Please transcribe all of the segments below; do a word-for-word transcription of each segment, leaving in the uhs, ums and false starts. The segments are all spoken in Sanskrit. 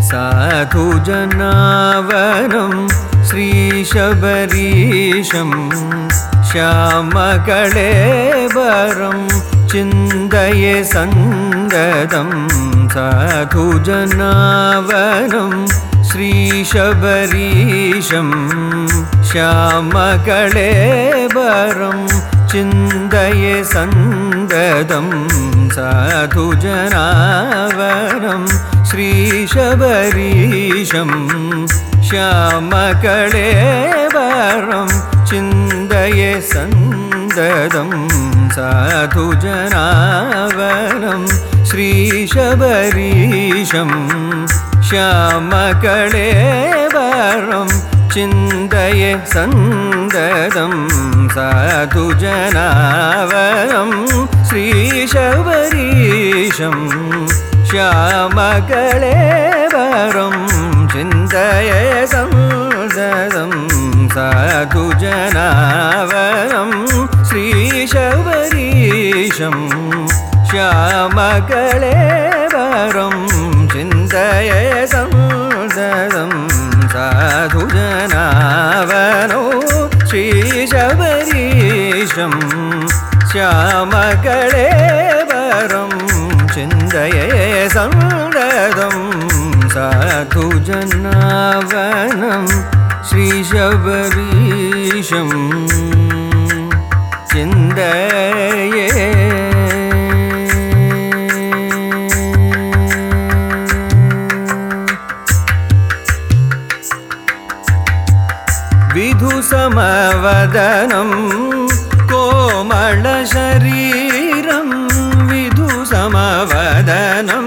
साधुजनावनं श्रीशबरीशं श्यामकळेबरं चिन्तये सन्दतं साधुजनावनं श्रीशबरीशं श्यामकळेबरं चिन्तये सन्दतं साधुजनावनं श्रीशबरीशं श्यामकळेबरं चिन्तये सन्दतं साधुजनावनं श्रीशबरीशं श्यामकळेबरं चिन्तये सन्दतं साधुजनावनं श्रीशबरीशं श्यामकळेबरं चिन्तये सन्दतं साधुजनावनं श्रीशबरीशं श्यामकळेबरं चिन्तये सन्दतं साधुजनावनो श्रीशबरीशं श्यामकळेबरं चिन्तये सन्दतं साधुजनावनं श्रीशबरीशं चिन्तये विधुसमवदनं कोमलशरीरं विधुसमवदनं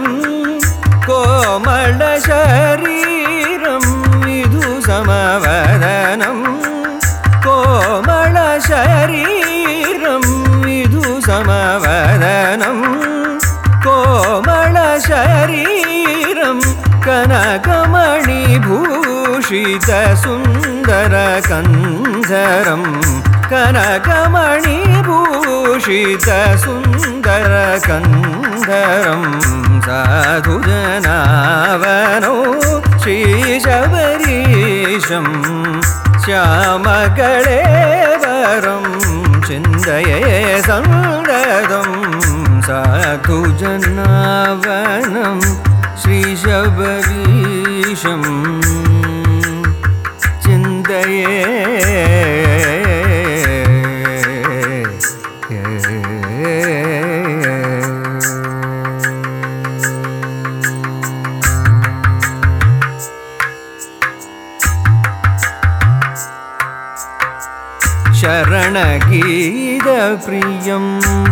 कोमलशरीरं विधुसमवदनं कोमलशरीरं विधुसमवदनं कोमलशरीरं कनकमणिभूषितसुन्दरकन्धरं कनकमणिभूषितसुन्दरकन्धरं साधुजनावनो श्रीशबरीशं श्यामकळेबरं चिन्तये सन्दतं साधुजनावनं श्रीशबरीशं चिन्तये शरणगीतप्रियं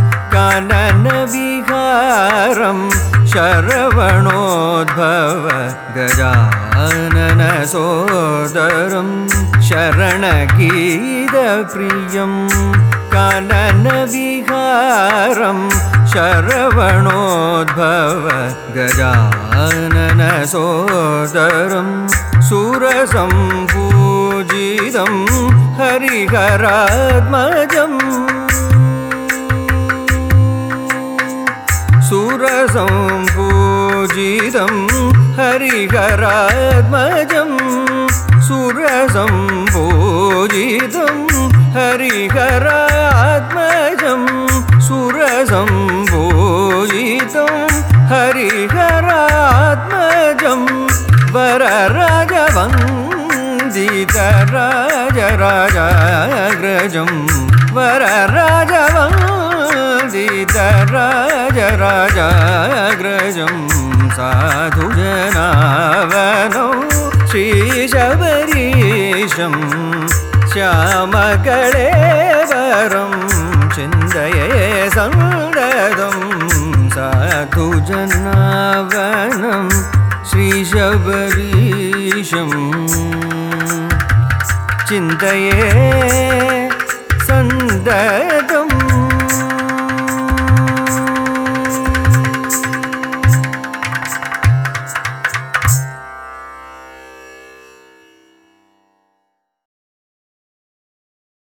काननविहारं शरवणोद्भव गजाननसोदरं शरणगीतप्रियं काननविहारं शरवणोद्भव गजाननसोदरं सुरसम्पूजितं हरिहरात्मजं सुरसम्पूजितं हरिहरात्मजं सुरसम्पूजितं हरिहरात्मजं सुरसम्पूजितं हरिहरात्मजं वरराजवन्दितराजराजाग्रजं वरराजवन्दितराजराजाग्रजं साधुजनावनो श्रीशबरीशं श्यामकळेबरं चिन्तये सन्दतं साधुजनावनं श्रीशबरीशं चिन्तये